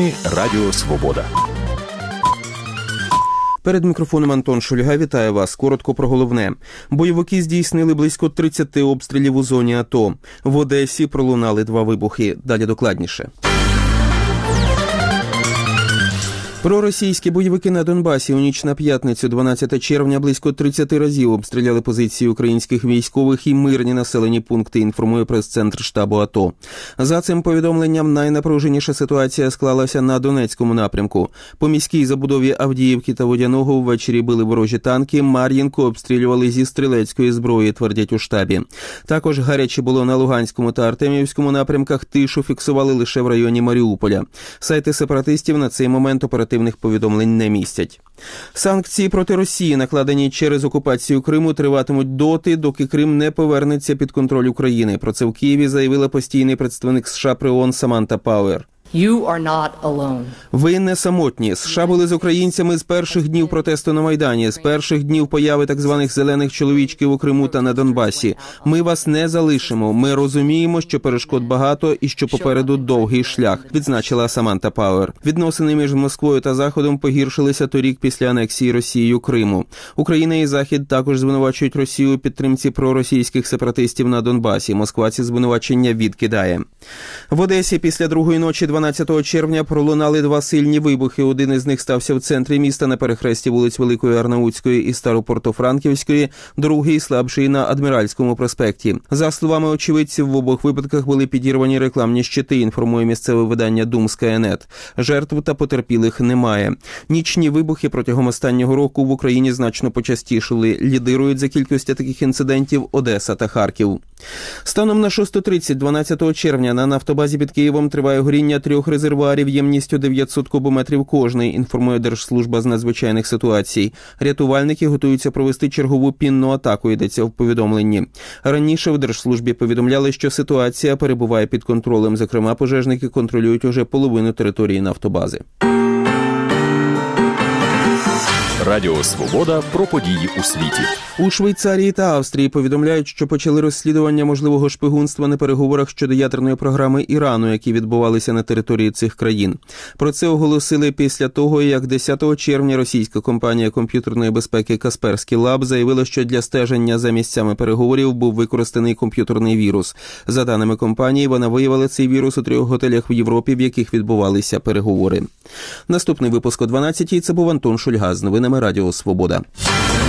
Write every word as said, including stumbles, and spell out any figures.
Новини Радіо Свобода. Перед мікрофоном Антон Шульга. Вітаю вас. Коротко про головне. Бойовики здійснили близько тридцять обстрілів у зоні АТО. В Одесі пролунали два вибухи. Далі докладніше. Проросійські бойовики на Донбасі у ніч на п'ятницю, дванадцятого червня, близько тридцять разів обстріляли позиції українських військових і мирні населені пункти, інформує прес-центр штабу АТО. За цим повідомленням, найнапруженіша ситуація склалася на Донецькому напрямку. По міській забудові Авдіївки та Водяного ввечері били ворожі танки, Мар'їнку обстрілювали зі стрілецької зброї, твердять у штабі. Також гаряче було на Луганському та Артемівському напрямках, тишу фіксували лише в районі Маріуполя. Сайти сепаратистів на цей момент оперативних повідомлень не містять. Санкції проти Росії, накладені через окупацію Криму, триватимуть доти, доки Крим не повернеться під контроль України. Про це в Києві заявила постійний представник США при ООН Саманта Пауер. You are not alone. Ви не самотні. США були з українцями з перших днів протесту на Майдані, з перших днів появи так званих «зелених чоловічків» у Криму та на Донбасі. Ми вас не залишимо. Ми розуміємо, що перешкод багато і що попереду довгий шлях, відзначила Саманта Пауер. Відносини між Москвою та Заходом погіршилися торік після анексії Росією Криму. Україна і Захід також звинувачують Росію у підтримці проросійських сепаратистів на Донбасі. Москва ці звинувачення відкидає. В Одесі після другої ночі дванадцятого червня пролунали два сильні вибухи. Один із них стався в центрі міста на перехресті вулиць Великої Арнаутської і Старопортофранківської, другий слабший на Адміральському проспекті. За словами очевидців, в обох випадках були підірвані рекламні щити, інформує місцеве видання «Думская.нет». Жертв та потерпілих немає. Нічні вибухи протягом останнього року в Україні значно почастішили. Лідирують за кількістю таких інцидентів Одеса та Харків. Станом на шосту тридцять дванадцятого червня на нафтобазі під Києвом триває горіння трьох резервуарів ємністю дев'ятсот кубометрів кожний, інформує Держслужба з надзвичайних ситуацій. Рятувальники готуються провести чергову пінну атаку, йдеться в повідомленні. Раніше в Держслужбі повідомляли, що ситуація перебуває під контролем. Зокрема, пожежники контролюють уже половину території нафтобази. Радіо Свобода про події у світі. У Швейцарії та Австрії повідомляють, що почали розслідування можливого шпигунства на переговорах щодо ядерної програми Ірану, які відбувалися на території цих країн. Про це оголосили після того, як десятого червня російська компанія комп'ютерної безпеки Касперський Лаб заявила, що для стеження за місцями переговорів був використаний комп'ютерний вірус. За даними компанії, вона виявила цей вірус у трьох готелях в Європі, в яких відбувалися переговори. Наступний випуск о дванадцятій. Це був Антон Шульга з новинами Радіо Свобода.